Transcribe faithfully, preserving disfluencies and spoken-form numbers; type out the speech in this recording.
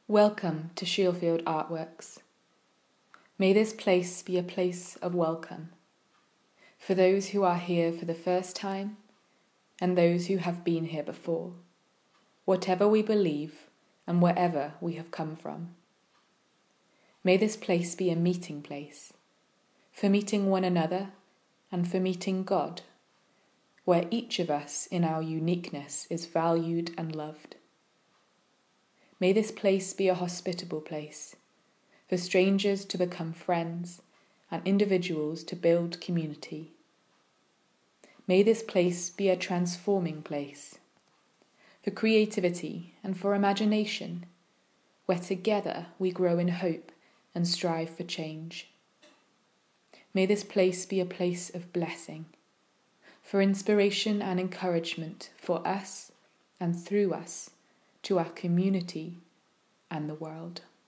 Welcome to Shielfield Artworks. May this place be a place of welcome for those who are here for the first time and those who have been here before, whatever we believe and wherever we have come from. May this place be a meeting place for meeting one another and for meeting God, where each of us in our uniqueness is valued and loved. May this place be a hospitable place for strangers to become friends and individuals to build community. May this place be a transforming place for creativity and for imagination, where together we grow in hope and strive for change. May this place be a place of blessing, for inspiration and encouragement for us and through us to our community and the world.